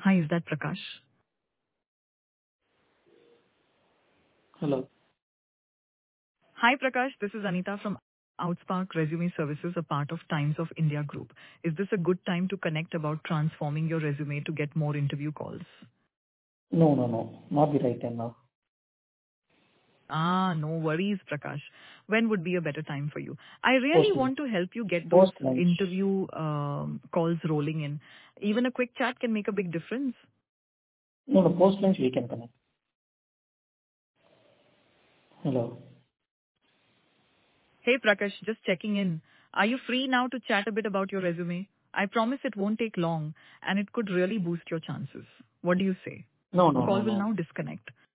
Hi, is that Prakash? Hello. Hi, Prakash. This is Anita from Outspark Resume Services, a part of Times of India Group. Is this a good time to connect about transforming your resume to get more interview calls? No. Not the right time now. No worries, Prakash. When would be a better time for you? I really Post lunch. want to help you get those Post lunch. interview calls rolling in. Even a quick chat can make a big difference. No, post lunch we can connect. Hello. Hey, Prakash, just checking in. Are you free now to chat a bit about your resume? I promise it won't take long and it could really boost your chances. What do you say? No, The no, call no, will no. now disconnect.